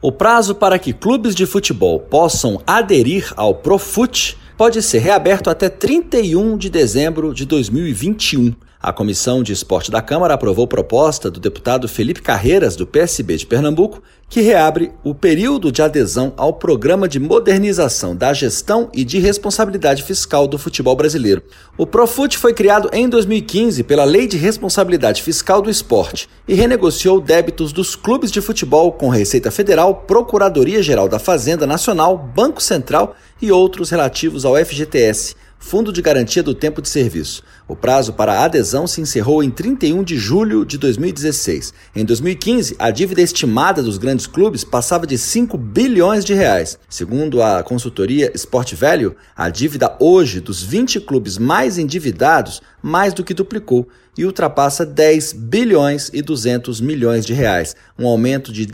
O prazo para que clubes de futebol possam aderir ao Profut pode ser reaberto até 31 de dezembro de 2021. A Comissão de Esporte da Câmara aprovou proposta do deputado Felipe Carreiras, do PSB de Pernambuco, que reabre o período de adesão ao Programa de Modernização da Gestão e de Responsabilidade Fiscal do Futebol Brasileiro. O Profut foi criado em 2015 pela Lei de Responsabilidade Fiscal do Esporte e renegociou débitos dos clubes de futebol com Receita Federal, Procuradoria-Geral da Fazenda Nacional, Banco Central e outros relativos ao FGTS, Fundo de Garantia do Tempo de Serviço. O prazo para a adesão se encerrou em 31 de julho de 2016. Em 2015, a dívida estimada dos grandes clubes passava de 5 bilhões de reais. Segundo a consultoria Sport Value, a dívida hoje dos 20 clubes mais endividados mais do que duplicou e ultrapassa 10 bilhões e 200 milhões de reais, um aumento de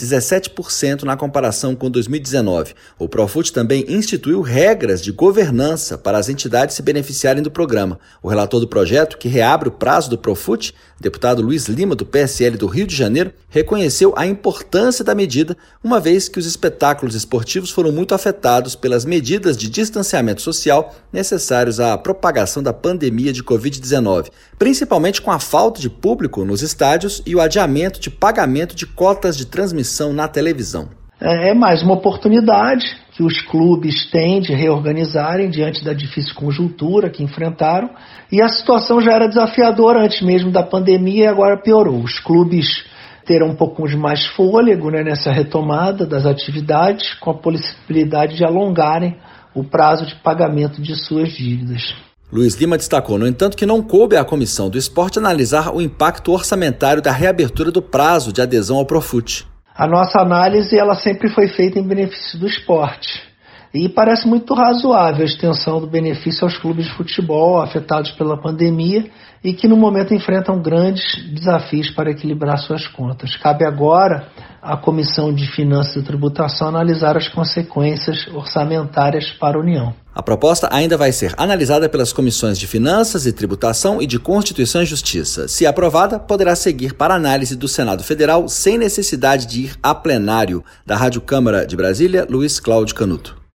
17% na comparação com 2019. O Profut também instituiu regras de governança para as entidades se beneficiarem do programa. O relator do projeto, que reabre o prazo do Profut, deputado Luiz Lima, do PSL do Rio de Janeiro, reconheceu a importância da medida, uma vez que os espetáculos esportivos foram muito afetados pelas medidas de distanciamento social necessários à propagação da pandemia de Covid-19, principalmente com a falta de público nos estádios e o adiamento de pagamento de cotas de transmissão na televisão. É mais uma oportunidade que os clubes têm de reorganizarem diante da difícil conjuntura que enfrentaram, e a situação já era desafiadora antes mesmo da pandemia e agora piorou. Os clubes terão um pouco de mais fôlego, nessa retomada das atividades, com a possibilidade de alongarem o prazo de pagamento de suas dívidas. Luiz Lima destacou, no entanto, que não coube à Comissão do Esporte analisar o impacto orçamentário da reabertura do prazo de adesão ao Profut. A nossa análise ela sempre foi feita em benefício do esporte. E parece muito razoável a extensão do benefício aos clubes de futebol afetados pela pandemia e que no momento enfrentam grandes desafios para equilibrar suas contas. Cabe agora à Comissão de Finanças e Tributação analisar as consequências orçamentárias para a União. A proposta ainda vai ser analisada pelas comissões de Finanças e Tributação e de Constituição e Justiça. Se aprovada, poderá seguir para análise do Senado Federal sem necessidade de ir a plenário. Da Rádio Câmara de Brasília, Luiz Cláudio Canuto.